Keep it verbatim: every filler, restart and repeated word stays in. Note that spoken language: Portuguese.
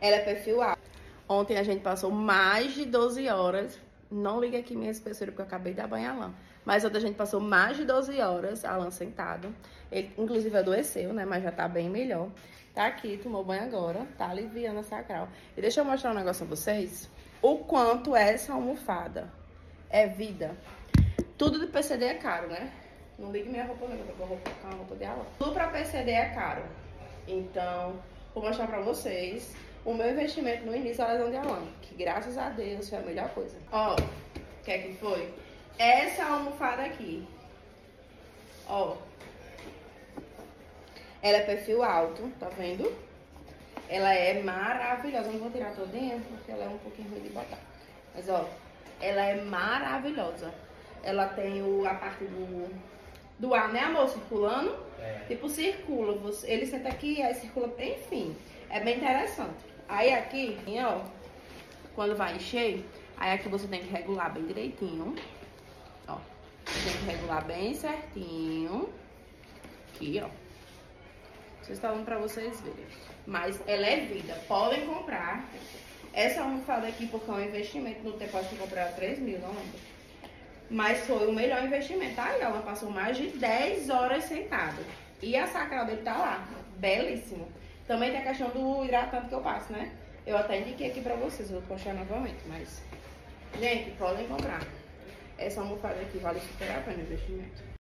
Ela é perfil A. Ontem a gente passou mais de doze horas. Não liga aqui minha espessura, porque eu acabei de banhar a Alan. Mas ontem a gente passou mais de doze horas, Alan sentado. Ele, inclusive, adoeceu, né? Mas já tá bem melhor. Tá aqui, tomou banho agora. Tá aliviando a sacral. E deixa eu mostrar um negócio a vocês. O quanto essa almofada é vida. Tudo de P C D é caro, né? Não ligue minha roupa, não. Eu vou colocar uma roupa de Alan. Tudo pra P C D é caro. Então, vou mostrar pra vocês o meu investimento no início da lesão de Alan, que graças a Deus foi a melhor coisa. Ó, o que é que foi? Essa almofada aqui, ó, ela é perfil alto, tá vendo? Ela é maravilhosa. Eu não vou tirar todinha, porque ela é um pouquinho ruim de botar. Mas, ó, ela é maravilhosa. Ela tem o, a parte do, do ar, né, amor? Circulando. É. Tipo, circula. Você, ele senta aqui, aí circula. Enfim, é bem interessante. Aí aqui, ó, quando vai encher, aí aqui você tem que regular bem direitinho. Ó, tem que regular bem certinho. Aqui, ó. Vocês estão dando pra vocês verem. Mas ela é vida. Podem comprar essa almofada aqui, porque é um investimento. No tempo, acho que comprei a três mil, não lembro. Mas foi o melhor investimento. Aí ela passou mais de dez horas sentada. E a sacral dele tá lá. Belíssimo. Também tem a questão do hidratante que eu passo, né? Eu até indiquei aqui pra vocês, eu vou postar novamente, mas... Gente, podem comprar. Essa almofada aqui vale super a pena o investimento.